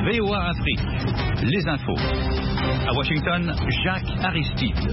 VOA Afrique, les infos. À Washington, Jacques Aristide.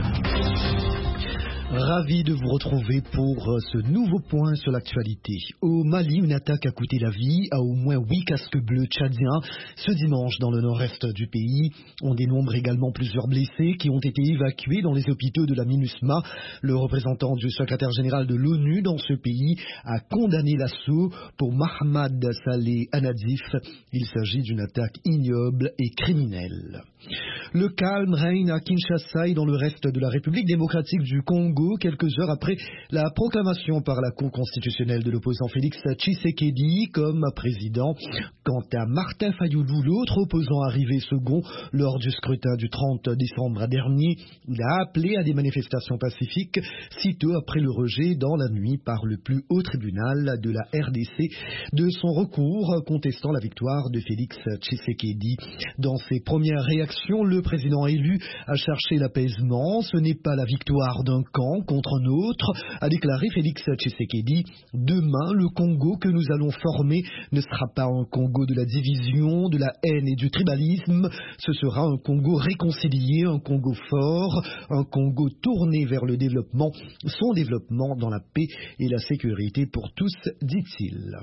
Ravi de vous retrouver pour ce nouveau point sur l'actualité. Au Mali, une attaque a coûté la vie à au moins 8 casques bleus tchadiens ce dimanche dans le nord-est du pays. On dénombre également plusieurs blessés qui ont été évacués dans les hôpitaux de la MINUSMA. Le représentant du secrétaire général de l'ONU dans ce pays a condamné l'assaut. Pour Mohamed Saleh Anadif, il s'agit d'une attaque ignoble et criminelle. Le calme règne à Kinshasa et dans le reste de la République démocratique du Congo, quelques heures après la proclamation par la Cour constitutionnelle de l'opposant Félix Tshisekedi comme président. Quant à Martin Fayoulou, l'autre opposant arrivé second lors du scrutin du 30 décembre dernier, il a appelé à des manifestations pacifiques sitôt après le rejet dans la nuit par le plus haut tribunal de la RDC de son recours contestant la victoire de Félix Tshisekedi. Dans ses premières réactions, le président élu a cherché l'apaisement. Ce n'est pas la victoire d'un camp contre un autre, a déclaré Félix Tshisekedi. Demain, le Congo que nous allons former ne sera pas un Congo de la division, de la haine et du tribalisme. Ce sera un Congo réconcilié, un Congo fort, un Congo tourné vers le développement, son développement dans la paix et la sécurité pour tous, dit-il.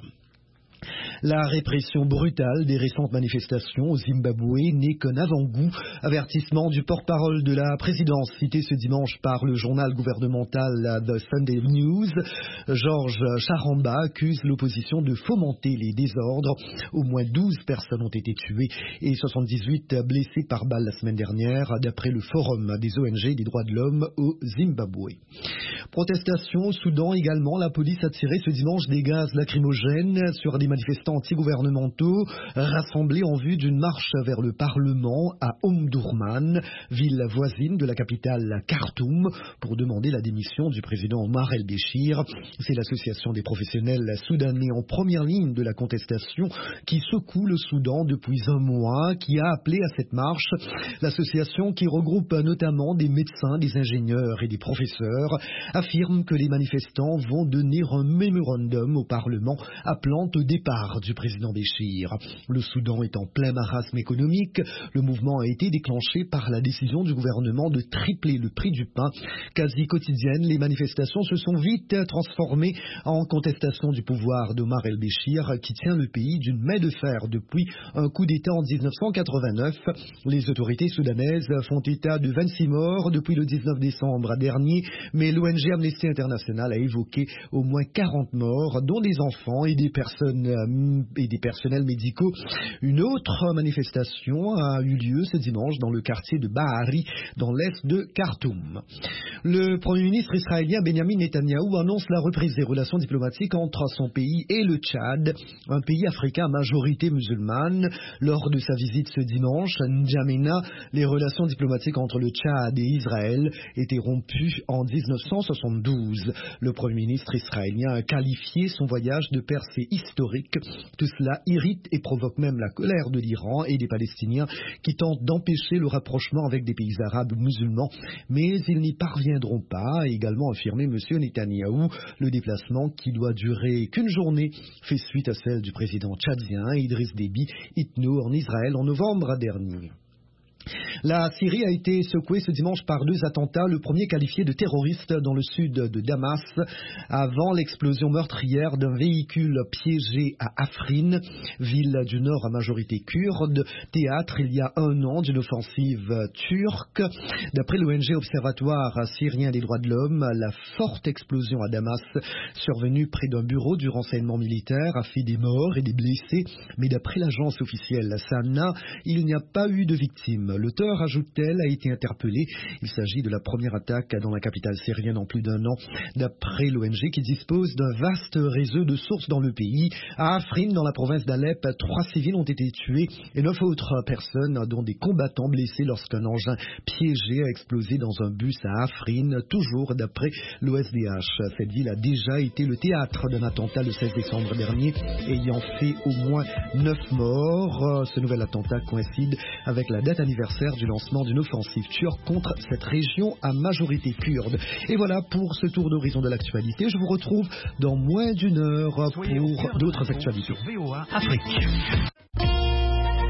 La répression brutale des récentes manifestations au Zimbabwe n'est qu'un avant-goût. Avertissement du porte-parole de la présidence cité ce dimanche par le journal gouvernemental The Sunday News. George Charamba accuse l'opposition de fomenter les désordres. Au moins 12 personnes ont été tuées et 78 blessées par balle la semaine dernière, d'après le Forum des ONG des droits de l'homme au Zimbabwe. Protestation au Soudan également. La police a tiré ce dimanche des gaz lacrymogènes sur des manifestants anti-gouvernementaux rassemblés en vue d'une marche vers le Parlement à Omdurman, ville voisine de la capitale Khartoum, pour demander la démission du président Omar el-Béchir. C'est l'association des professionnels soudanais en première ligne de la contestation qui secoue le Soudan depuis un mois, qui a appelé à cette marche. L'association, qui regroupe notamment des médecins, des ingénieurs et des professeurs, affirme que les manifestants vont donner un mémorandum au Parlement appelant au départ du président Béchir. Le Soudan est en plein marasme économique. Le mouvement a été déclenché par la décision du gouvernement de tripler le prix du pain. Quasi quotidienne, les manifestations se sont vite transformées en contestation du pouvoir d'Omar el-Béchir qui tient le pays d'une main de fer depuis un coup d'État en 1989. Les autorités soudanaises font état de 26 morts depuis le 19 décembre dernier, mais l'ONG Amnesty International a évoqué au moins 40 morts, dont des enfants et des personnels médicaux. Une autre manifestation a eu lieu ce dimanche dans le quartier de Bahari, dans l'est de Khartoum. Le Premier ministre israélien Benjamin Netanyahou annonce la reprise des relations diplomatiques entre son pays et le Tchad, un pays africain à majorité musulmane. Lors de sa visite ce dimanche à N'Djamena, les relations diplomatiques entre le Tchad et Israël étaient rompues en 1972. Le Premier ministre israélien a qualifié son voyage de percée historique. Tout cela irrite et provoque même la colère de l'Iran et des Palestiniens qui tentent d'empêcher le rapprochement avec des pays arabes ou musulmans, mais ils n'y parviendront pas, a également affirmé M. Netanyahou. Le déplacement, qui doit durer qu'une journée, fait suite à celle du président tchadien Idriss Déby Itno en Israël en novembre dernier. La Syrie a été secouée ce dimanche par 2 attentats, le premier qualifié de terroriste dans le sud de Damas, avant l'explosion meurtrière d'un véhicule piégé à Afrin, ville du nord à majorité kurde, théâtre il y a un an d'une offensive turque. D'après l'ONG Observatoire syrien des droits de l'homme, la forte explosion à Damas, survenue près d'un bureau du renseignement militaire, a fait des morts et des blessés, mais d'après l'agence officielle Sana, il n'y a pas eu de victimes. L'auteur, ajoute-t-elle, a été interpellé. Il s'agit de la première attaque dans la capitale syrienne en plus d'un an. D'après l'ONG, qui dispose d'un vaste réseau de sources dans le pays, à Afrin, dans la province d'Alep, 3 civils ont été tués et 9 autres personnes, dont des combattants, blessés lorsqu'un engin piégé a explosé dans un bus à Afrin, toujours d'après l'OSDH. Cette ville a déjà été le théâtre d'un attentat le 16 décembre dernier, ayant fait au moins 9 morts. Ce nouvel attentat coïncide avec la date anniversaire du lancement d'une offensive turque contre cette région à majorité kurde. Et voilà pour ce tour d'horizon de l'actualité. Je vous retrouve dans moins d'une heure pour d'autres actualités. VOA Afrique.